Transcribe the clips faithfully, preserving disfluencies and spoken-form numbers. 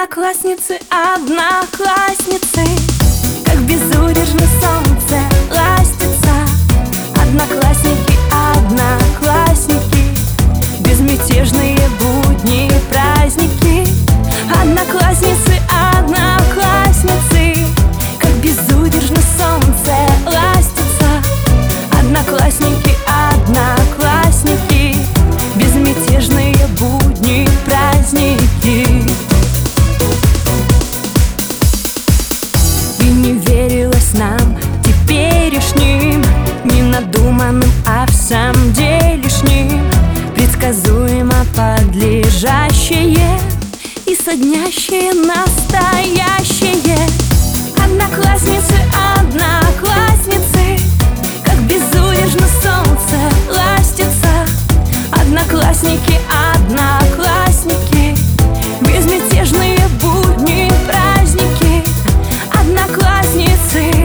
Одноклассницы, одноклассницы, как безудержно солнце ластится. Одноклассники, одноклассники, безмятежные будни, праздники. Одноклассницы, одноклассницы, как безудержно солнце ластится. Одноклассники, одноклассники, безмятежные будни, праздники. И не верилось нам теперешним, не надуманным, а в самом делешним, предсказуемо подлежащее и соднящее настоящее. Одноклассницы, одноклассницы, как безудержно солнце ластится. Одноклассники, одноклассники, безмятежные будни, праздники. Одноклассницы,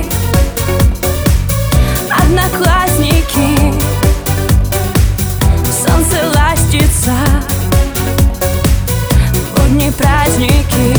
одноклассники, солнце ластится, будни, праздники.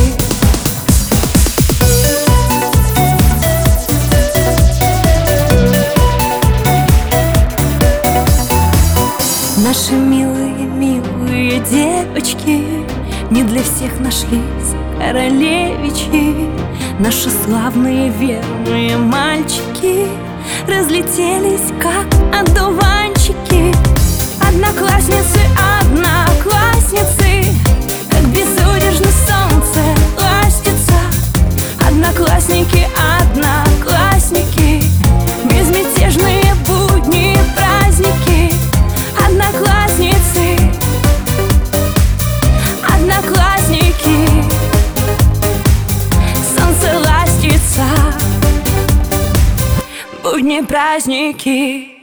Наши милые, милые девочки не для всех нашлись королевичи. Наши славные, верные мальчики разлетелись, как одуванчики. Одноклассницы, одноклассницы, как безудержно солнце ластится. Одноклассники, одноклассники, безмятежные будни, праздники. Одноклассницы, одноклассники, солнце ластится, будни, праздники.